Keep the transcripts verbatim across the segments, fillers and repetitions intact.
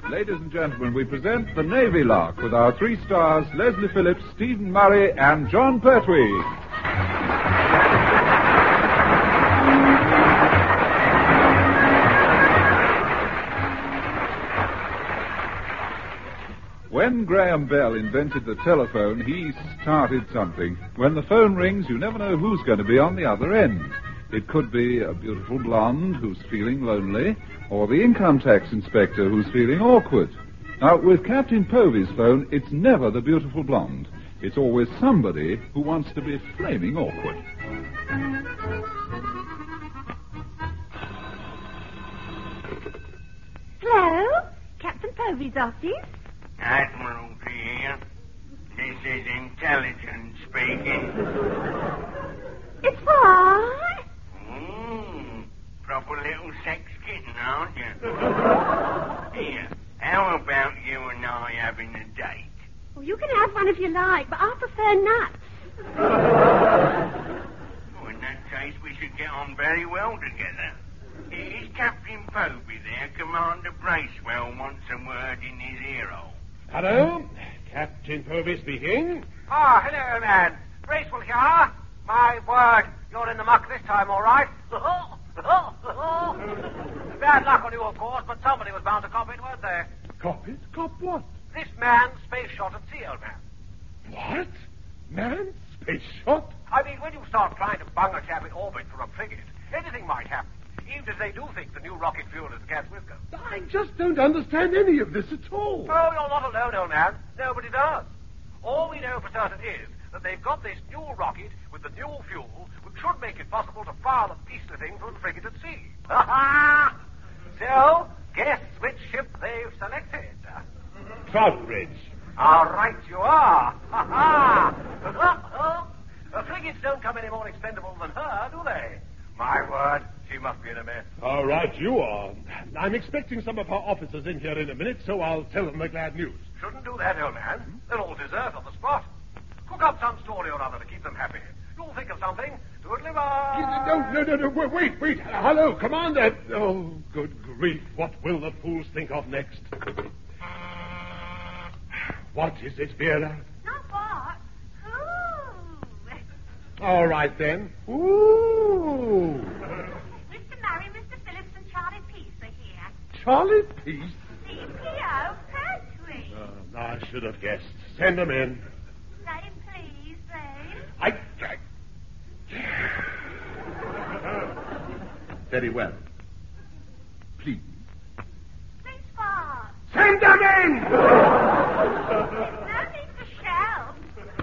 Ladies and gentlemen, we present the Navy Lark with our three stars, Leslie Phillips, Stephen Murray, and John Pertwee. When Graham Bell invented the telephone, he started something. When the phone rings, you never know who's going to be on the other end. It could be a beautiful blonde who's feeling lonely, or the income tax inspector who's feeling awkward. Now, with Captain Povey's phone, it's never the beautiful blonde. It's always somebody who wants to be flaming awkward. Hello? Captain Povey's office? Admiralty here. This is intelligence speaking. It's what? Mmm, proper little sex kitten, aren't you? Here, how about you and I having a date? Well, you can have one if you like, but I prefer nuts. Well, in that case, we should get on very well together. Is Captain Povey there? Commander Bracewell wants a word in his earhole. Hello, Captain Povey speaking. Ah, hello, man. Bracewell here. My word, you're in the muck this time, all right. Bad luck on you, of course, but somebody was bound to cop it, weren't they? Cop it? Cop what? This man's space shot at sea, old man. What? Man? Space shot? I mean, when you start trying to bung a chap in orbit from a frigate, anything might happen. Even if they do think the new rocket fuel is the cat's whisker. I just don't understand any of this at all. Oh, you're not alone, old man. Nobody does. All we know for certain is that they've got this new rocket with the new fuel, which should make it possible to fire the beastly thing from the frigate at sea. Ha ha! So, guess which ship they've selected. Troutbridge. All right, you are. Ha ha! The frigates don't come any more expendable than her, do they? My word, she must be in a mess. All right, you are. I'm expecting some of our officers in here in a minute, so I'll tell them the glad news. Shouldn't do that, old man. They'll all desert on the spot. Cook up some story or other to keep them happy. You'll think of something. Toodly-bye. No, no, no, no, wait, wait. Hello, Commander. Oh, good grief. What will the fools think of next? What is it, Vera? Not what? Ooh. All right, then. Ooh. Mister Murray, Mister Phillips, and Charlie Peace are here. Charlie Peace? C P O Pertwee. Uh, I should have guessed. Send them in. Say please, please. I... I... Very well. Please. Please fast. Send them in! No need to shout.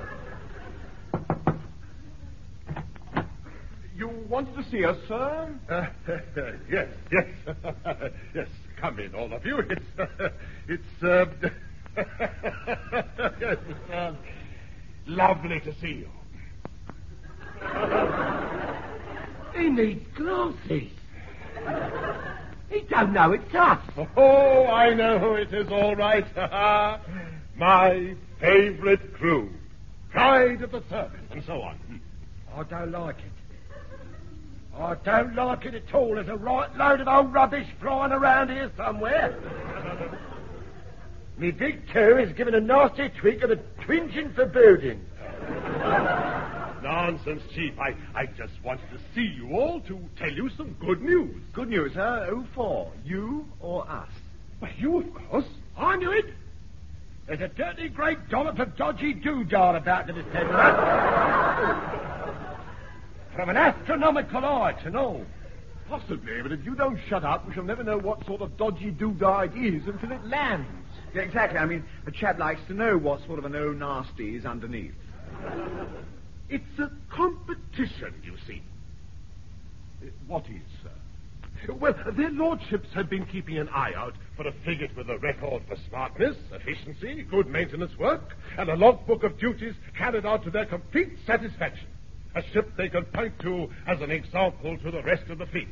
You want to see us, sir? Uh, yes, yes. Yes, come in, all of you. It's, uh, it's, uh, yes, uh, lovely to see you. He needs glasses. He don't know it's us. Oh, I know who it is, all right. My favorite crew. Pride of the service, and so on. I don't like it. I don't like it at all. There's a right load of old rubbish flying around here somewhere. Me big toe is given a nasty tweak of a twinging foreboding. Nonsense, Chief. I, I just wanted to see you all to tell you some good news. Good news, huh? Who for? You or us? Well, you, of course. I knew it. There's a dirty great dollop of dodgy doodah about to descend on us. From an astronomical eye to know. Possibly, but if you don't shut up, we shall never know what sort of dodgy doodah it is until it lands. Yeah, exactly. I mean, a chap likes to know what sort of an oh nasty is underneath. It's a competition, you see. Uh, What is, sir? Well, their lordships have been keeping an eye out for a frigate with a record for smartness, efficiency, good maintenance work, and a logbook of duties carried out to their complete satisfaction. A ship they can point to as an example to the rest of the fleet.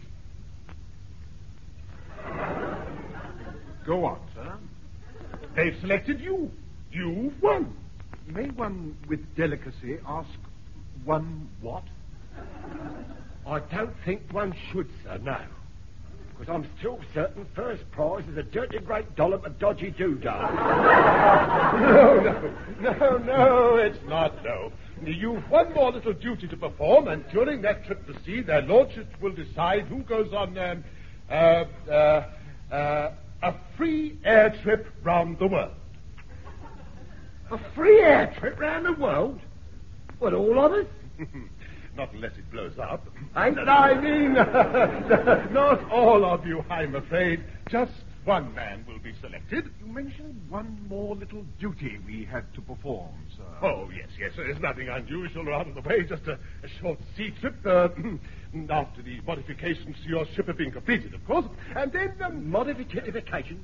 Go on, sir. They've selected you. You've won. May one, with delicacy, ask one what? I don't think one should, sir, no. Because I'm still certain first prize is a dirty great dollop of dodgy doodah. No, no, no, no, it's not, no. You've one more little duty to perform, and during that trip to sea, their lordships will decide who goes on um, uh, uh, uh, a free air trip round the world. A free air trip round the world? What, all of us? Not unless it blows up. Ain't And I mean, not all of you, I'm afraid. Just one man will be selected. You mentioned one more little duty we had to perform, sir. Oh, yes, yes. There's nothing unusual or out of the way. Just a, a short sea trip. Uh, after the modifications to your ship have been completed, of course. And then... Um, Modifications?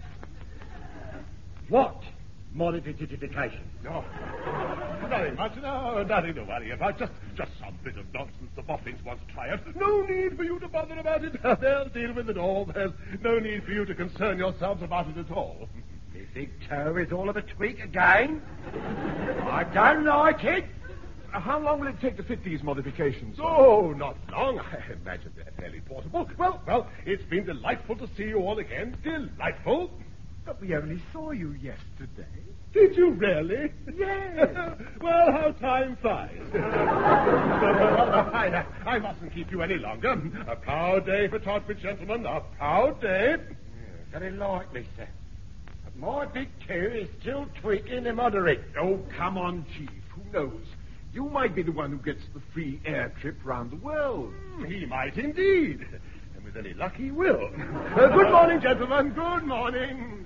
What modifications? no, nothing much. No, nothing to worry about. Just, just some bit of nonsense the boffins want to try it. No need for you to bother about it. They'll deal with it all. There's no need for you to concern yourselves about it at all. You think toe is all of a tweak again? I don't like it. Uh, how long will it take to fit these modifications, sir? Oh, not long. I imagine they're fairly portable. Well, well, it's been delightful to see you all again. Delightful. But we only saw you yesterday. Did you really? Yes. Well, how time flies. I, I mustn't keep you any longer. A proud day for Todford, gentlemen. A proud day. Yeah, very likely, sir. But my big two is still tweaking the moderate. Oh, come on, Chief. Who knows? You might be the one who gets the free air trip round the world. He might indeed. And with any luck, he will. Uh, good morning, gentlemen. Good morning.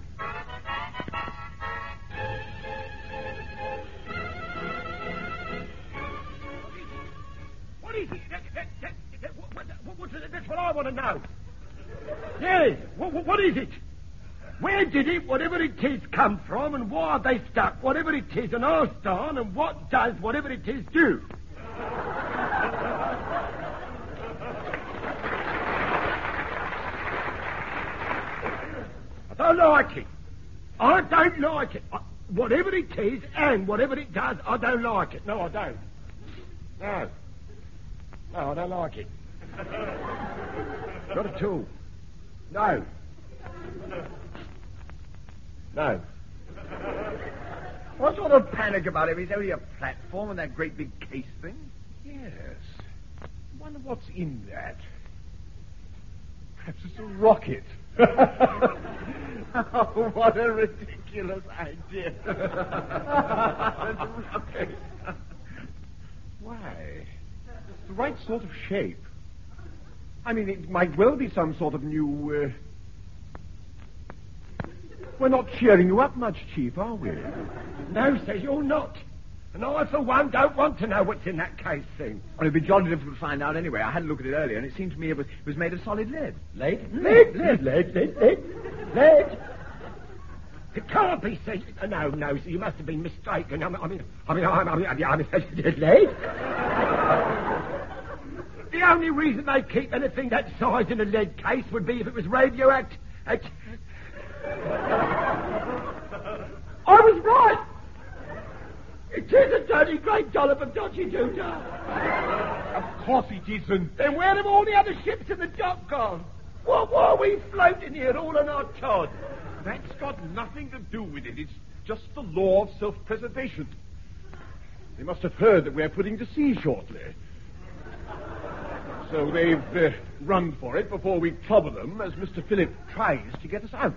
What is it? That, that, that, that, what, what, what's it? That's what I want to know. Yes, what, what, what is it? Where did it, whatever it is, come from, and why are they stuck, whatever it is, and asked on, and what does whatever it is do? I don't like it. I don't like it. I, whatever it is, and whatever it does, I don't like it. No, I don't. No. No, I don't like it. Not at all. No. No. What sort of panic about it? It's only a platform and that great big case thing. Yes. I wonder what's in that. Perhaps it's a rocket. Oh, what a ridiculous idea. Rocket. Why? It's the right sort of shape. I mean, it might well be some sort of new... Uh... We're not cheering you up much, Chief, are we? No, sir, you're not. And I, for one, don't want to know what's in that case thing. Well, it'd be jolly difficult to find out anyway. I had a look at it earlier, and it seemed to me it was, it was made of solid lead. Lead? Lead, lead, lead, lead, lead, lead. It can't be, sir. No, no, sir, you must have been mistaken. I mean, I mean, I mean, I mean, I mean, I mean lead? The only reason they keep anything that size in a lead case would be if it was radioactive. I was right. It is a dirty great dollop of dodgy doodah. Of course it isn't. Then where have all the other ships in the dock gone? What, why are we floating here all on our Todd? That's got nothing to do with it. It's just the law of self-preservation. They must have heard that we're putting to sea shortly. So they've uh, run for it before we clobber them as Mister Philip tries to get us out.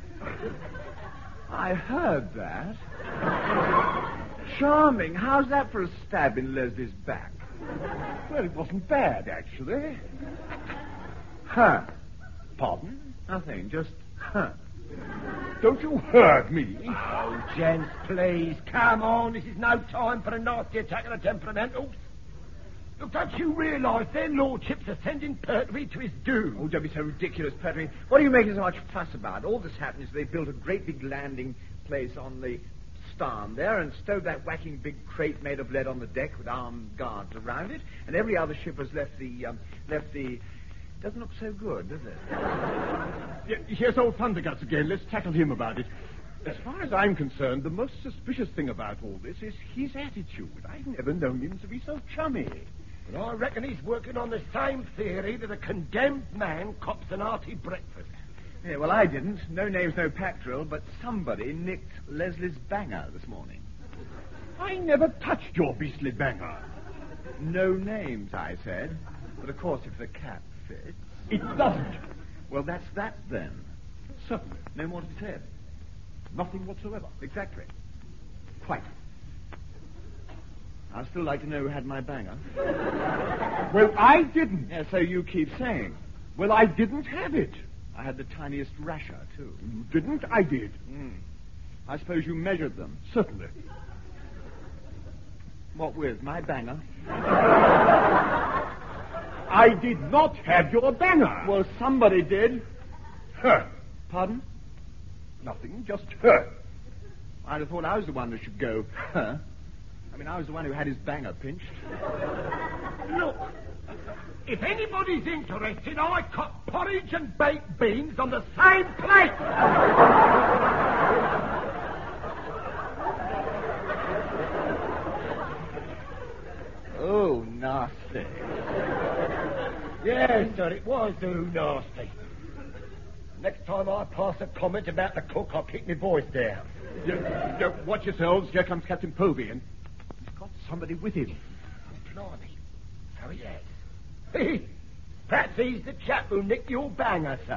I heard that. Charming. How's that for a stab in Leslie's back? Well, it wasn't bad, actually. Huh. Pardon? Nothing, just huh. Don't you hurt me? Oh, gents, please, come on. This is no time for a nasty attack on the temperamentals. Look, don't you realise their lordships are sending Pertwee to his doom? Oh, don't be so ridiculous, Pertwee. What are you making so much fuss about? All that's happened is they built a great big landing place on the Starn there and stowed that whacking big crate made of lead on the deck with armed guards around it, and every other ship has left the, um, left the... Doesn't look so good, does it? Yeah, here's old Thunderguts again. Let's tackle him about it. As far as I'm concerned, the most suspicious thing about all this is his attitude. I've never known him to be so chummy. But I reckon he's working on the same theory that a condemned man cops an hearty breakfast. Yeah, well, I didn't. No names, no pack drill, but somebody nicked Leslie's banger this morning. I never touched your beastly banger. No names, I said. But of course, if the cap fits... It doesn't. Well, that's that then. Certainly. No more to be said. Nothing whatsoever. Exactly. Quite. I'd still like to know who had my banger. Well, I didn't. Yeah, so you keep saying. Well, I didn't have it. I had the tiniest rasher, too. You didn't? I did. Mm. I suppose you measured them. Certainly. What with? My banger? I did not have your banger. Well, somebody did. Her. Pardon? Nothing, just her. I'd have thought I was the one that should go. Huh? I mean, I was the one who had his banger pinched. Look, if anybody's interested, I cut porridge and baked beans on the same plate. Oh, nasty. Yes, sir, it was too nasty. Next time I pass a comment about the cook, I'll keep my voice down. You, you, watch yourselves. Here comes Captain Povey, and he's got somebody with him. Blimey. So he has. Hey, perhaps he's the chap who nicked your banger, sir.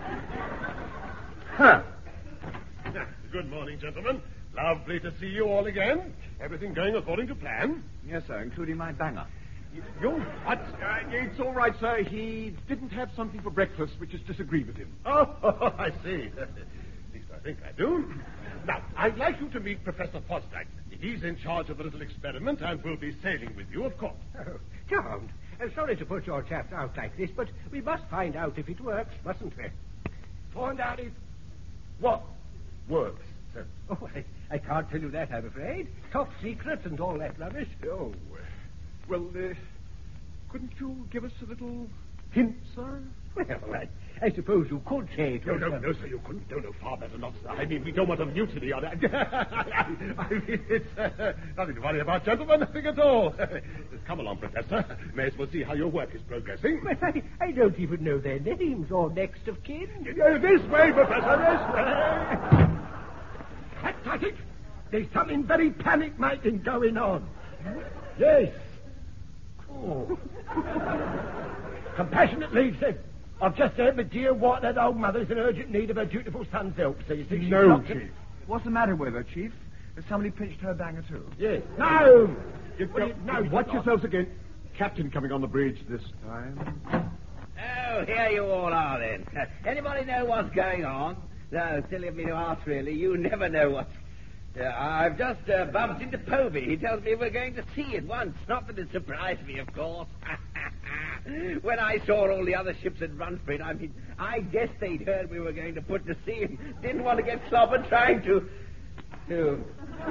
Huh. Good morning, gentlemen. Lovely to see you all again. Everything going according to plan? Yes, sir, including my banger. You what? Uh, it's all right, sir. He didn't have something for breakfast which has disagreed with him. Oh, I see. At least I think I do. Now, I'd like you to meet Professor Fosdyke. He's in charge of the little experiment and will be sailing with you, of course. Oh, John, I'm sorry to put your chaps out like this, but we must find out if it works, mustn't we? Find out if... What works, sir? Oh, I, I can't tell you that, I'm afraid. Top secret and all that rubbish. Oh, well, uh, couldn't you give us a little hint, sir? Well, I, I suppose you could say it. No, no, no, sir, you couldn't. No, no, far better not, sir. I mean, we don't want a mutiny on it. I mean, it's uh, nothing to worry about, gentlemen, nothing at all. Just come along, Professor. May as well see how your work is progressing. But I, I don't even know their names or next of kin. Uh, this way, Professor, this way. That's at it. There's something very panic-making going on. Yes. Oh. Compassionate leave, sir. I've just heard my dear white-haired old mother's in urgent need of her dutiful son's help, so you see she's No, not... Chief. What's the matter with her, Chief? Has somebody pinched her banger, too? Yes. No! You, Well, you- no, watch not. yourselves again. Captain coming on the bridge this time. Oh, here you all are then. Anybody know what's going on? No, silly of me to ask, really. You never know what's... Uh, I've just uh, bumped into Povey. He tells me we're going to sea at once. Not that it surprised me, of course. When I saw all the other ships had run for it, I mean, I guessed they'd heard we were going to put to sea and didn't want to get clobbered trying to... To...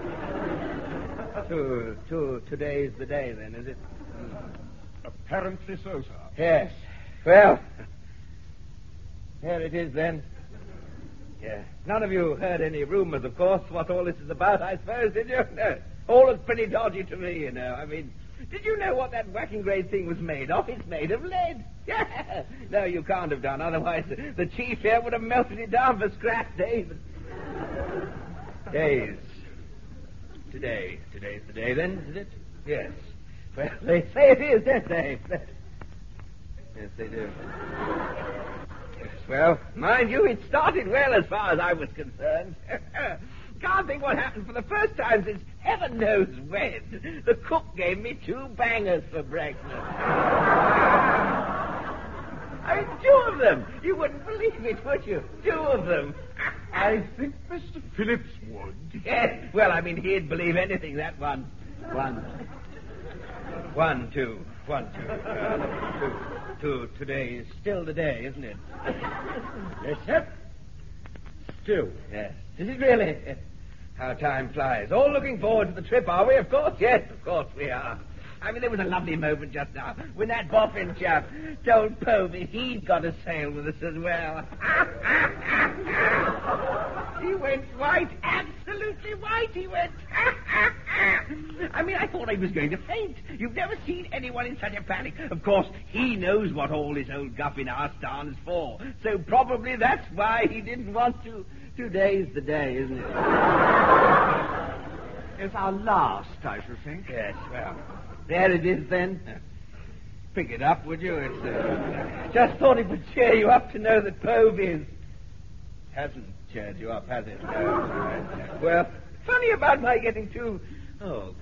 To... to... Today's the day, then, is it? Apparently so, sir. Yes. Well, there it is, then. Yeah. None of you heard any rumors, of course, what all this is about, I suppose, did you? No. All looks pretty dodgy to me, you know. I mean, did you know what that whacking grade thing was made of? It's made of lead. Yeah. No, you can't have done. Otherwise, the chief here would have melted it down for scrap days. Days. Today. Today's the day, then, is it? Yes. Well, they say it is, don't they? Yes, they do. Well, mind you, it started well as far as I was concerned. Can't think what happened for the first time since heaven knows when. The cook gave me two bangers for breakfast. I mean, two of them. You wouldn't believe it, would you? Two of them. I think Mister Phillips would. Yes, well, I mean, he'd believe anything, that one. One. One, two. One, two. Uh, two. Two. Today is still the day, isn't it? Yes, sir. Still. Yes. Is it really? How time flies. All looking forward to the trip, are we? Of course, yes, of course we are. I mean, there was a lovely moment just now when that boffin chap told Povey he'd got a sail with us as well. He went white, absolutely white, he went. I mean, I thought I was going to faint. You've never seen anyone in such a panic. Of course, he knows what all this old guff in our town is for, so probably that's why he didn't want to. Today's the day, isn't it? It's our last, I should think. Yes, well, there it is then. Pick it up, would you? It's, uh, just thought it would cheer you up to know that Povey's hasn't cheered you up, has it? No. Well, funny about my getting too... Oh.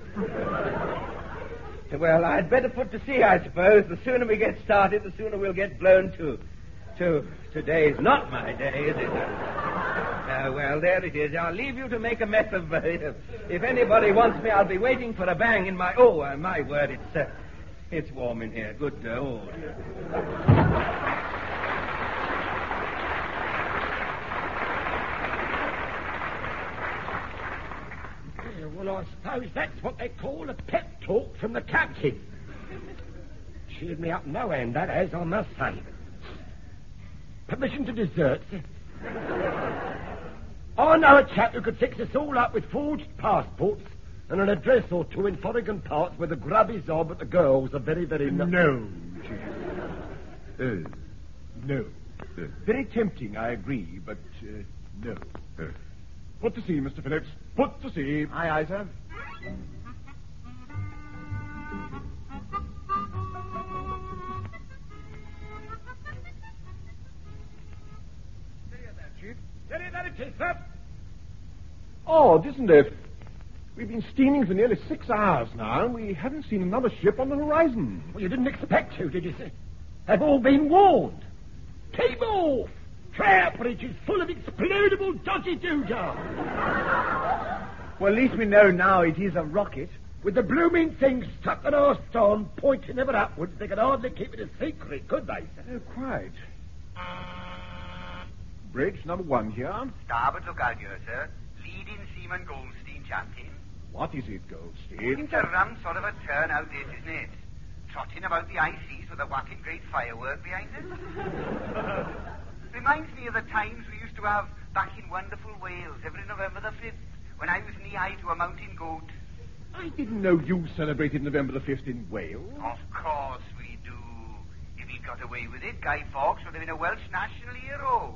Well, I'd better put to sea, I suppose. The sooner we get started, the sooner we'll get blown to... to... Today's not my day, is it? Uh, well, there it is. I'll leave you to make a mess of... Uh, if anybody wants me, I'll be waiting for a bang in my... Oh, uh, my word, it's... Uh, it's warm in here. Good uh, oh. Well, I suppose that's what they call a pep talk from the captain. Cheered me up no end, that has, I must say. Permission to desert, sir? I know a chap who could fix us all up with forged passports and an address or two in foreign parts where the grub is on, but the girls are very, very... No. No. Uh, no. Uh, very tempting, I agree, but uh, no. Uh. Put to sea, Mister Phillips. Put to sea. Aye, aye, sir. Steady there, Chief. Steady there it is, sir. Odd, isn't it? We've been steaming for nearly six hours now, and we haven't seen another ship on the horizon. Well, you didn't expect to, did you, sir? They've all been warned. Keep off! Trowbridge is full of explodable dodgy-doo-dah. Well, at least we know now it is a rocket. With the blooming thing stuck at our stern, pointing ever upwards, they could hardly keep it a secret, could they, sir? Oh, quite. Bridge number one here. Starboard lookout here, sir. Leading seaman Goldstein, Captain. What is it, Goldstein? It's a rum sort of a turn out this, isn't it? Trotting about the high seas with a whacking great firework behind us. Reminds me of the times we used to have back in wonderful Wales every November the fifth, when I was knee-high to a mountain goat. I didn't know you celebrated November the fifth in Wales. Of course we do. If he got away with it, Guy Fawkes would have been a Welsh national hero.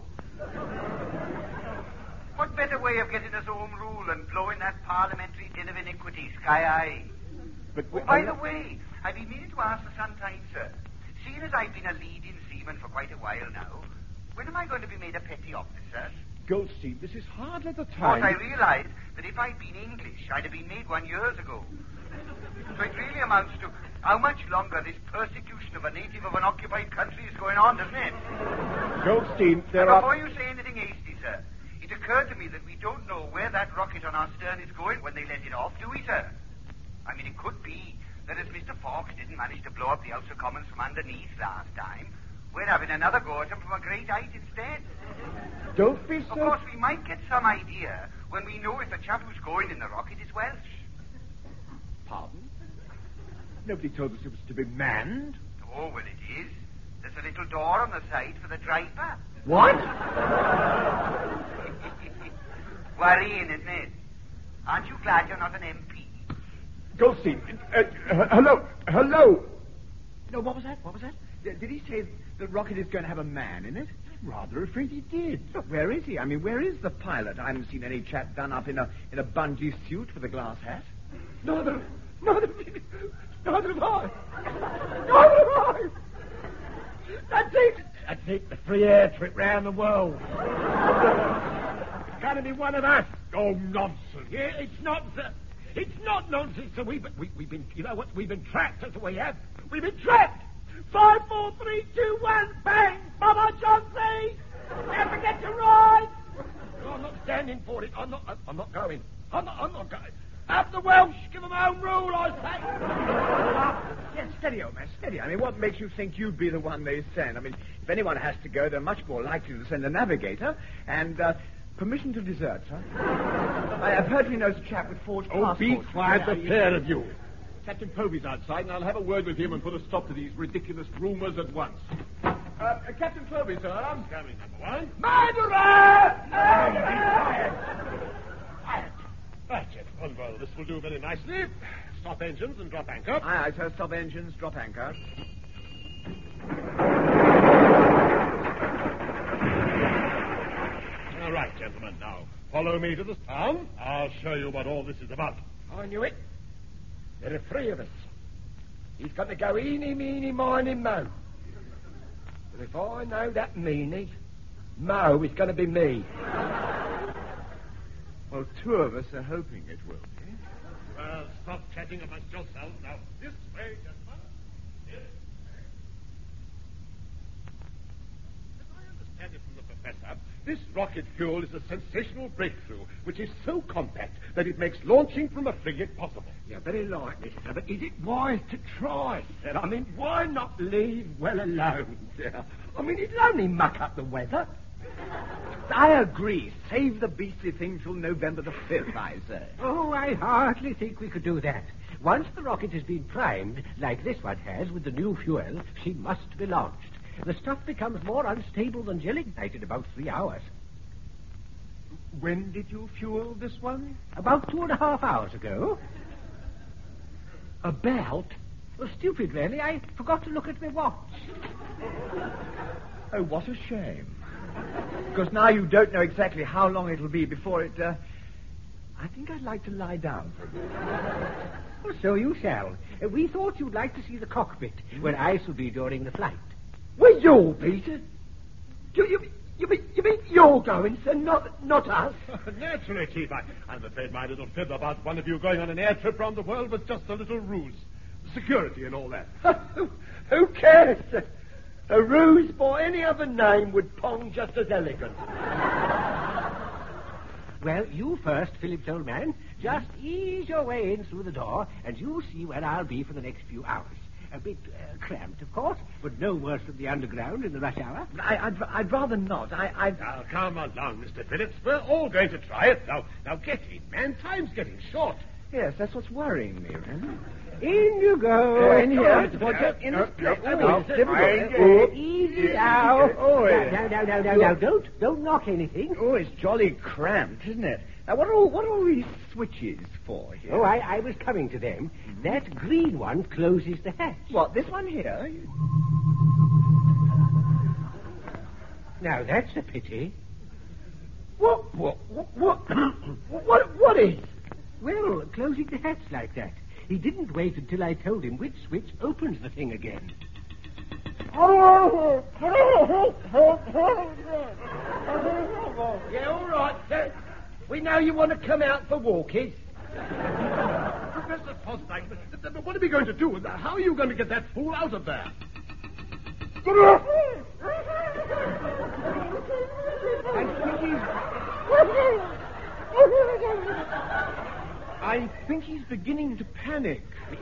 What better way of getting us home rule than blowing that parliamentary din of iniquity sky high? But oh, by the way, I've been meaning to ask for some time, sir. Seeing as I've been a leading seaman for quite a while now, when am I going to be made a petty officer? Goldstein, this is hardly the Of time. course, I realise that if I'd been English, I'd have been made one years ago. So it really amounts to how much longer this persecution of a native of an occupied country is going on, doesn't it? Goldstein, there and are... before you say anything hasty, sir, it occurred to me that we don't know where that rocket on our stern is going when they let it off, do we, sir? I mean, it could be that as Mister Fawkes didn't manage to blow up the House of Commons from underneath last time, we're having another go at him from a great height instead. Don't be so... Of course, we might get some idea when we know if the chap who's going in the rocket is Welsh. Pardon? Nobody told us it was to be manned. Oh, well, it is. There's a little door on the side for the driver. What? Worrying, isn't it? Aren't you glad you're not an M P? Goldstein, uh, uh, hello, hello. No, what was that? What was that? D- did he say the rocket is going to have a man in it? I'm rather afraid he did. But where is he? I mean, where is the pilot? I haven't seen any chap done up in a in a bungee suit with a glass hat. Neither, neither, neither have I. Neither have I. That's it. That's it. The free air trip round the world. It's going to be one of us. Oh, nonsense. Yeah, it's nonsense. It's not nonsense. So we've been, we, we've been, you know what? We've been trapped. That's what we have. We've been trapped. Five, four, three, two, one, bang! Baba Chauncey! Don't forget to ride! No, I'm not standing for it. I'm not. I'm not going. I'm not. I'm not going. Up the Welsh, give them home rule, I say. Yes, steady, old man, steady. I mean, what makes you think you'd be the one they send? I mean, if anyone has to go, they're much more likely to send a navigator. And uh, permission to desert, sir. I, I've heard he knows a chap with forged Oh, passports. be quiet, the pair of you. Captain Povey's outside, and I'll have a word with him and put a stop to these ridiculous rumours at once. Uh, uh, Captain Povey, sir. I'm coming, number one. Murderer! Murderer! Quiet. Right, gentlemen. Well, this will do very nicely. Stop engines and drop anchor. Aye, aye, sir. Stop engines, drop anchor. All right, gentlemen. Now, follow me to the town. I'll show you what all this is about. I knew it. There are three of us. He's got to go eeny, meeny, miny, mo. But if I know that meanie, Mo is going to be me. Well, two of us are hoping it will be. Well, stop chatting amongst yourselves now. This way, gentlemen. Yes. As I understand it from the professor, this rocket fuel is a sensational breakthrough, which is so compact that it makes launching from a frigate possible. You're very likely, sir, but is it wise to try, sir? I mean, why not leave well alone, sir? I mean, it'll only muck up the weather. I agree. Save the beastly thing till November the fifth, I say. Oh, I hardly think we could do that. Once the rocket has been primed, like this one has, with the new fuel, she must be launched. The stuff becomes more unstable than gelignite in about three hours. When did you fuel this one? About two and a half hours ago. About? Well, stupid, really. I forgot to look at my watch. Oh, what a shame. Because now you don't know exactly how long it'll be before it, uh... I think I'd like to lie down for a bit. Well, so you shall. Uh, we thought you'd like to see the cockpit, where I shall be during the flight. Well, you, Peter? You, you, you, mean, you mean you're going, sir, not, not us? Naturally, Chief. I, I'm afraid my little fib about one of you going on an air trip round the world was just a little ruse. Security and all that. who, who cares, sir? A ruse by any other name would pong just as elegant. Well, you first, Phillips, old man. Just ease your way in through the door, and you'll see where I'll be for the next few hours. A bit uh, cramped, of course, but no worse than the underground in the rush hour. I, I'd, I'd rather not. I, I'd... Now, come along, Mister Phillips. We're all going to try it. Now, now get in, man. Time's getting short. Yes, that's what's worrying me, Ren. In you go. Uh, in here, Mister Porter. in this place. Oh, Oh, easy now. Oh, Now, now, now, now, now, don't, don't knock anything. oh, it's jolly cramped, isn't it? Now, what are all, what are all these switches for here? Oh, I, I was coming to them. That green one closes the hatch. What, this one here? Now, that's a pity. What, what, what, what, what is? Well, closing the hatch like that. He didn't wait until I told him which switch opens the thing again. Yeah, all right, sir. We know you want to come out for walkies. Professor Fosdyke, what are we going to do? How are you going to get that fool out of there? I think he's beginning to panic.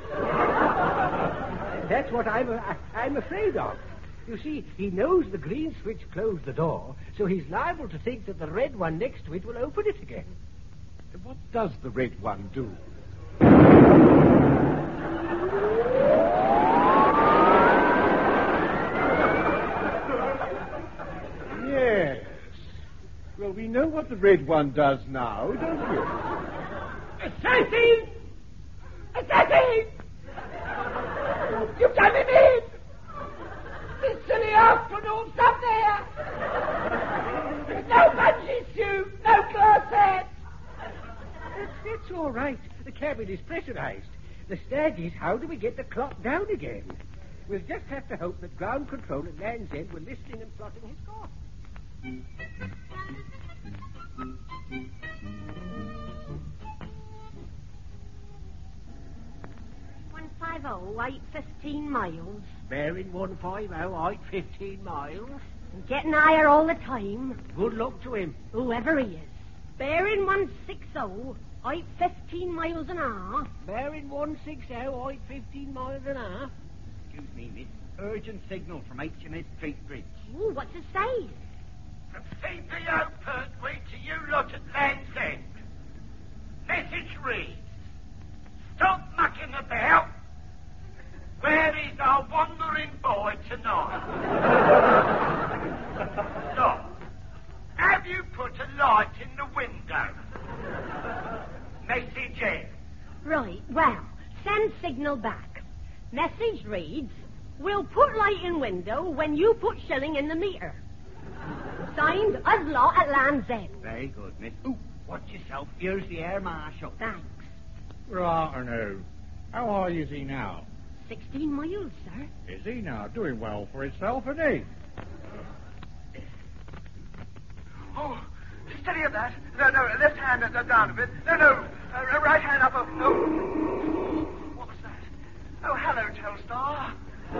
That's what I'm, uh, I'm afraid of. You see, he knows the green switch closed the door, so he's liable to think that the red one next to it will open it again. What does the red one do? Yes. Well, we know what the red one does now, don't we? Assassin! Assassin! You've done him in! This silly astronaut's up there! No bungee suit, no glass hat! That's, that's all right. The cabin is pressurized. The snag is, how do we get the clock down again? We'll just have to hope that ground control at Land's End were listening and plotting his course. one five oh, eight fifteen miles. Bearing one five oh, eight fifteen miles. And getting higher all the time. Good luck to him. Whoever he is. Bearing one six oh, eight fifteen miles an hour. Bearing one six oh, eight fifteen miles an hour. Excuse me, miss. Urgent signal from H M S Street Bridge. Ooh, what's it say? From C P O Pertwee to you lot at Land's End. Message reads, stop mucking about. Where is our wandering boy tonight? Look, have you put a light in the window? Message here. Right, well, send signal back. Message reads, we'll put light in window when you put shilling in the meter. Signed, us lot at Land's End. Very good, miss. Ooh, watch yourself. Here's the Air Marshal. Thanks. Right, I know. How high is he now? Sixteen miles, sir. Is he now? Doing well for himself, isn't he? Oh, steady at that. No, no, left hand uh, down a bit. No, no, uh, right hand up. Oh, no. What was that? Oh, hello, Telstar.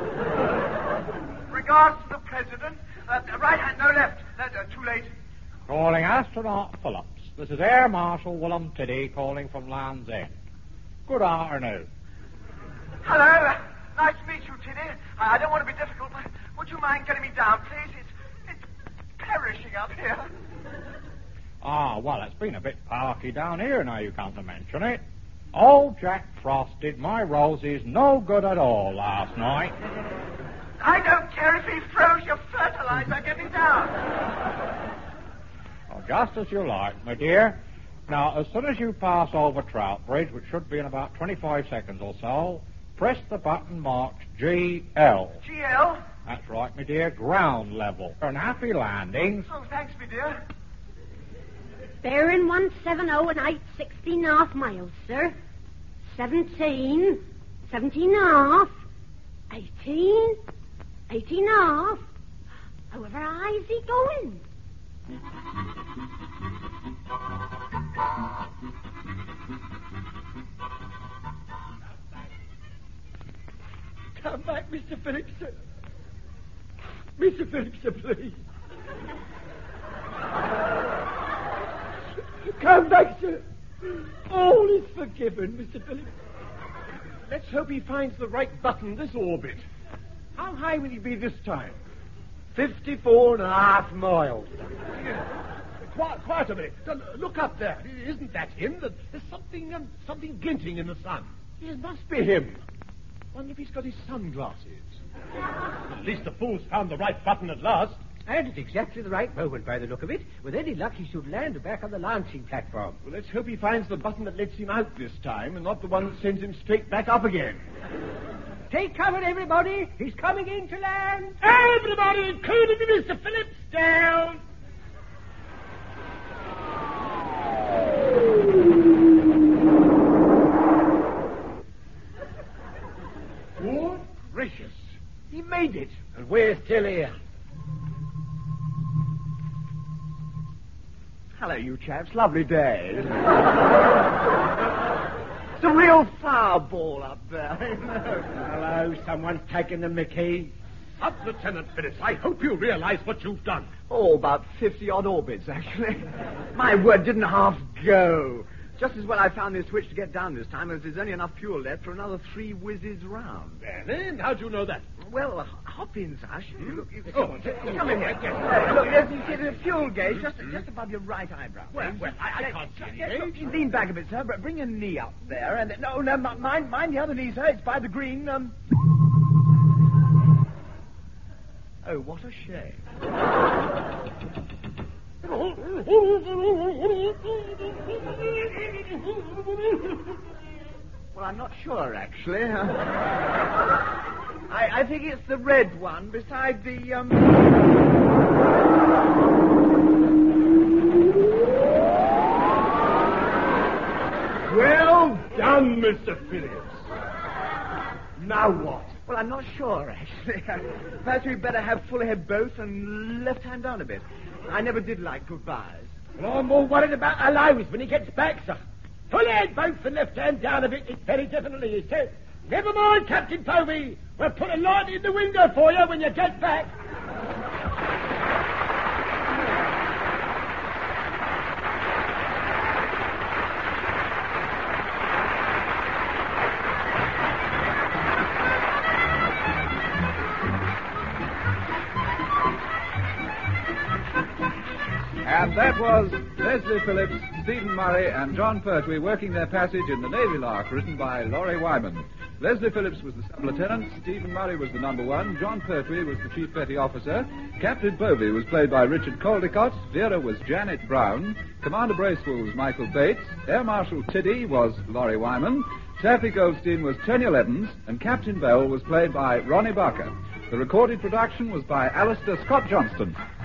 Regards to the President. Uh, right hand, no left. Uh, uh, too late. Calling Astronaut Phillips. This is Air Marshal Willem Tiddy calling from Land's End. Good afternoon. Hello. Uh, nice to meet you, Tiddy. I, I don't want to be difficult, but would you mind getting me down, please? It's, it's perishing up here. Ah, well, it's been a bit parky down here now you come to mention it. Old Jack Frost did my roses no good at all last night. I don't care if he froze your fertilizer. Get me down. Oh, just as you like, my dear. Now, as soon as you pass over Trout Bridge, which should be in about twenty-five seconds or so, press the button marked G L. G L? That's right, my dear. Ground level. And happy landings. Oh, thanks, me dear. Bearing one seven oh and eight sixteen and a half miles, sir. Seventeen, seventeen and a half, eighteen, eighteen and a half. However high is he going? Come back, Mister Phillips, sir. Mister Phillips, sir, please. Come back, sir. All is forgiven, Mister Phillips. Let's hope he finds the right button this orbit. How high will he be this time? Fifty-four and a half miles. Quiet, quiet a minute. Look up there. Isn't that him? There's something, um, something glinting in the sun. It must be him. Wonder if he's got his sunglasses. At least the fool's found the right button at last. And at exactly the right moment, by the look of it. With any luck, he should land back on the launching platform. Well, let's hope he finds the button that lets him out this time, and not the one that sends him straight back up again. Take cover, everybody. He's coming in to land. Everybody, including Mister Phillips, down. Good gracious. He made it. And we're still here. Hello, you chaps. Lovely day. It's a real fireball up there. Hello, someone's taken the Mickey. Up, Lieutenant Phillips. I hope you realize what you've done. Oh, about fifty-odd orbits, actually. My word, didn't half go. Just as well I found this switch to get down this time, as there's only enough fuel left for another three whizzes round. And then, how'd you know that? Well, uh, hop in, Sash. Hmm? Look, you, Oh, come, come in here. Uh, look, there's, you see, there's a fuel gauge just, just above your right eyebrow. Well, well, I, I can't see any Yes, look, gauge. lean back a bit, sir. But bring your knee up there. And no, no, m- mind, mind the other knee, sir. It's by the green. Um... Oh, what a shame. Well, I'm not sure, actually. Uh, I, I think it's the red one beside the, um... Well done, Mister Phillips. Now what? Well, I'm not sure, actually. Perhaps we'd better have full ahead both and left hand down a bit. I never did like goodbyes. Well, I'm more worried about Alois when he gets back, sir. Full head both and left hand down a bit. It very definitely is, sir. Never mind, Captain Povey. We'll put a light in the window for you when you get back. And that was Leslie Phillips Stephen Murray and John Pertwee working their passage in The Navy Lark, written by Laurie Wyman. Leslie Phillips was the sub-lieutenant, Stephen Murray was the number one, John Pertwee was the chief petty officer, Captain Bovey was played by Richard Caldecott, Vera was Janet Brown, Commander Bracewell was Michael Bates, Air Marshal Tiddy was Laurie Wyman, Taffy Goldstein was Tenuel Evans, and Captain Bell was played by Ronnie Barker. The recorded production was by Alistair Scott Johnston.